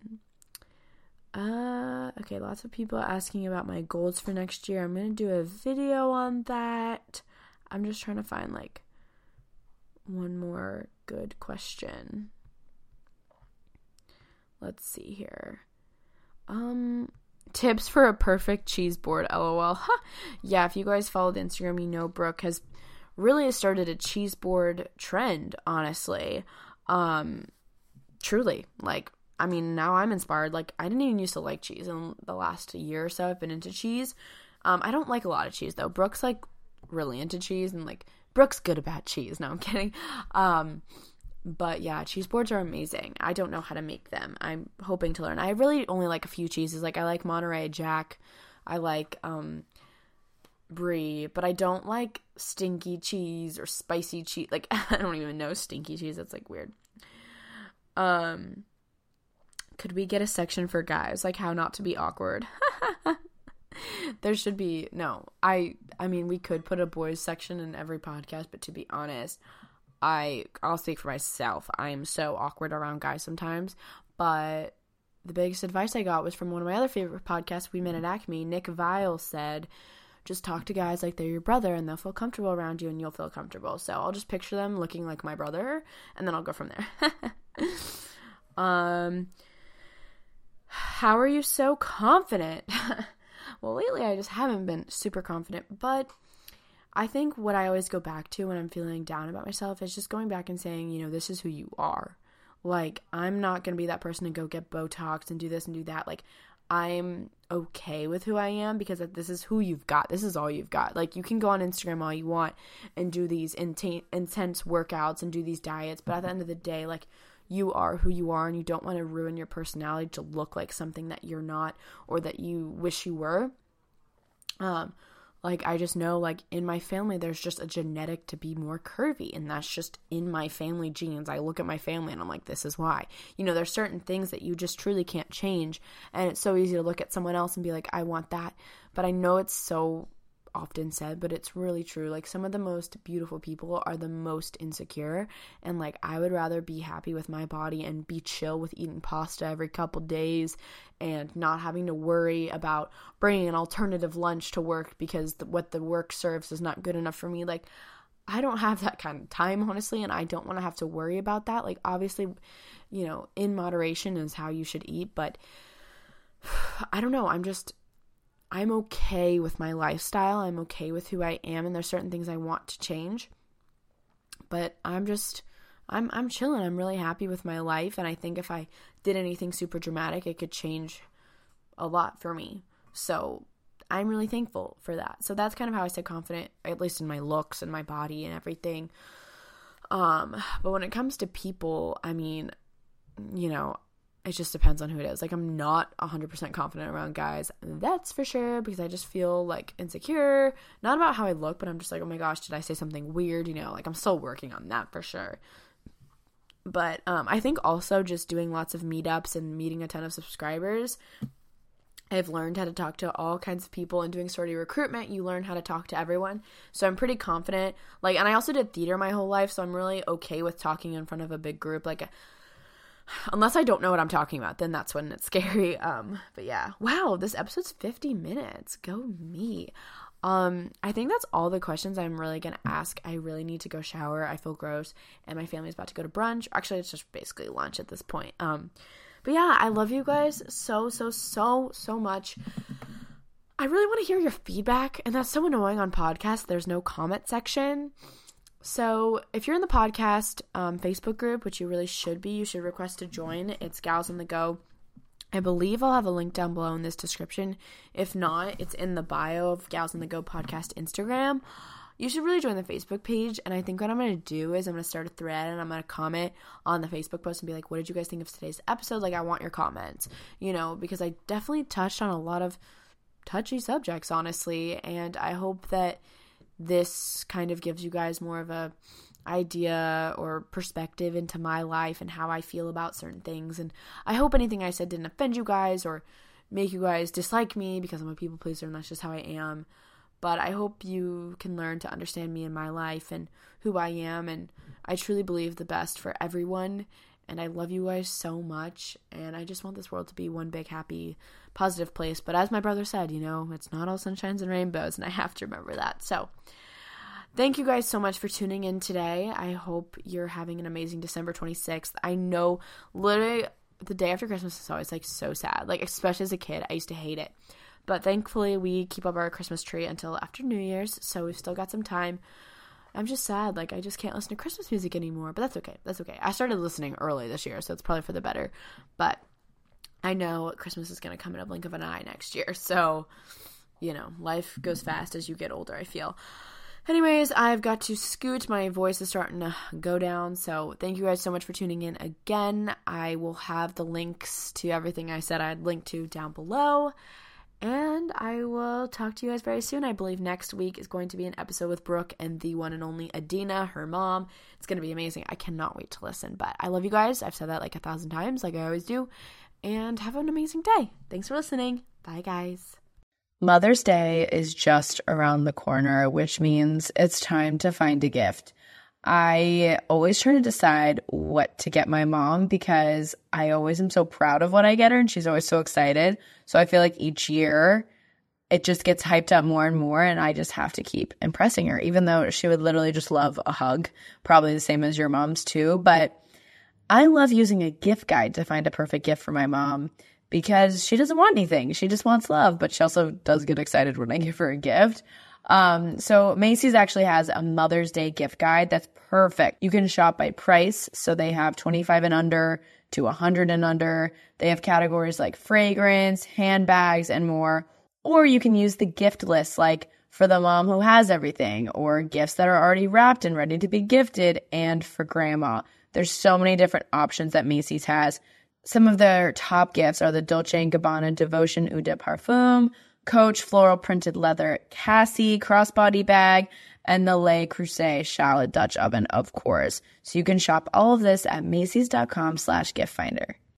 Okay, lots of people asking about my goals for next year. I'm going to do a video on that. I'm just trying to find, like, one more good question. Let's see here. Tips for a perfect cheese board, lol. Yeah, if you guys follow the Instagram, you know Brooke has really started a cheese board trend, honestly. Truly, like, I mean, now I'm inspired. Like, I didn't even used to like cheese. In the last year or so, I've been into cheese. I don't like a lot of cheese, though. Brooke's, like, really into cheese, and, like, Brooke's good about cheese. No, I'm kidding. But yeah, cheese boards are amazing. I don't know how to make them. I'm hoping to learn. I really only like a few cheeses. Like, I like Monterey Jack. I like Brie, but I don't like stinky cheese or spicy cheese. Like, I don't even know stinky cheese. That's, like, weird. Could we get a section for guys? Like, how not to be awkward? There should be, no. I mean, we could put a boys section in every podcast, but to be honest, I'll speak for myself. I am so awkward around guys sometimes, but the biggest advice I got was from one of my other favorite podcasts, We Met at Acme. Nick Vile said, just talk to guys like they're your brother, and they'll feel comfortable around you, and you'll feel comfortable. So I'll just picture them looking like my brother, and then I'll go from there. How are you so confident? Well, lately I just haven't been super confident, but I think what I always go back to when I'm feeling down about myself is just going back and saying, you know, this is who you are. Like, I'm not going to be that person to go get Botox and do this and do that. Like, I'm okay with who I am because this is who you've got. This is all you've got. Like, you can go on Instagram all you want and do these intense workouts and do these diets, but at the end of the day, like, you are who you are, and you don't want to ruin your personality to look like something that you're not or that you wish you were. Like, I just know, like, in my family, there's just a genetic to be more curvy, and that's just in my family genes. I look at my family, and I'm like, this is why. You know, there's certain things that you just truly can't change, and it's so easy to look at someone else and be like, I want that. But I know it's so often said, but it's really true. Like, some of the most beautiful people are the most insecure, and, like, I would rather be happy with my body and be chill with eating pasta every couple days and not having to worry about bringing an alternative lunch to work because what the work serves is not good enough for me. Like, I don't have that kind of time, honestly, and I don't want to have to worry about that. Like, obviously, you know, in moderation is how you should eat, but I don't know. I'm okay with my lifestyle. I'm okay with who I am, and there's certain things I want to change. But I'm chilling. I'm really happy with my life, and I think if I did anything super dramatic, it could change a lot for me. So I'm really thankful for that. So that's kind of how I stay confident, at least in my looks and my body and everything. But when it comes to people, I mean, you know, it just depends on who it is. Like, I'm not 100% confident around guys. That's for sure, because I just feel, like, insecure. Not about how I look, but I'm just like, oh my gosh, did I say something weird? You know, like, I'm still working on that for sure. But I think also just doing lots of meetups and meeting a ton of subscribers, I've learned how to talk to all kinds of people, and doing sorority recruitment, you learn how to talk to everyone. So I'm pretty confident. Like, and I also did theater my whole life, so I'm really okay with talking in front of a big group. Like, unless I don't know what I'm talking about, then that's when it's scary. But yeah. Wow, this episode's 50 minutes. Go me. I think that's all the questions I'm really gonna ask. I really need to go shower. I feel gross, and my family's about to go to brunch. Actually, it's just basically lunch at this point. But yeah, I love you guys so much. I really want to hear your feedback, and that's so annoying on podcasts. There's no comment section. So if you're in the podcast Facebook group, which you really should be, you should request to join. It's Gals on the Go. I believe I'll have a link down below in this description. If not, it's in the bio of Gals on the Go podcast Instagram. You should really join the Facebook page, and I think what I'm going to do is I'm going to start a thread, and I'm going to comment on the Facebook post and be like, what did you guys think of today's episode? Like, I want your comments, you know, because I definitely touched on a lot of touchy subjects, honestly, and I hope that this kind of gives you guys more of a idea or perspective into my life and how I feel about certain things. And I hope anything I said didn't offend you guys or make you guys dislike me, because I'm a people pleaser and that's just how I am. But I hope you can learn to understand me and my life and who I am. And I truly believe the best for everyone. And I love you guys so much. And I just want this world to be one big, happy, positive place. But as my brother said, you know, it's not all sunshines and rainbows. And I have to remember that. So thank you guys so much for tuning in today. I hope you're having an amazing December 26th. I know literally the day after Christmas is always like so sad. Like, especially as a kid, I used to hate it. But thankfully, we keep up our Christmas tree until after New Year's, so we've still got some time. I'm just sad. Like, I just can't listen to Christmas music anymore, but that's okay. That's okay. I started listening early this year, so it's probably for the better. But I know Christmas is going to come in a blink of an eye next year. So, you know, life goes fast as you get older, I feel. Anyways, I've got to scoot. My voice is starting to go down. So thank you guys so much for tuning in again. I will have the links to everything I said I'd link to down below. And I will talk to you guys very soon. I believe next week is going to be an episode with Brooke and the one and only Adina, her mom. It's going to be amazing. I cannot wait to listen. But I love you guys. I've said that like 1,000 times, like I always do. And have an amazing day. Thanks for listening. Bye, guys. Mother's Day is just around the corner, which means it's time to find a gift. I always try to decide what to get my mom because I always am so proud of what I get her and she's always so excited. So I feel like each year it just gets hyped up more and more and I just have to keep impressing her, even though she would literally just love a hug, probably the same as your mom's too. But I love using a gift guide to find a perfect gift for my mom because she doesn't want anything. She just wants love, but she also does get excited when I give her a gift. So Macy's actually has a Mother's Day gift guide that's perfect. You can shop by price. So they have 25 and under to 100 and under. They have categories like fragrance, handbags, and more. Or you can use the gift list, like for the mom who has everything, or gifts that are already wrapped and ready to be gifted, and for grandma. There's so many different options that Macy's has. Some of their top gifts are the Dolce & Gabbana Devotion Eau de Parfum, Coach Floral Printed Leather Cassie Crossbody Bag, and the Le Creuset Shallot Dutch Oven, of course. So you can shop all of this at Macys.com/giftfinder.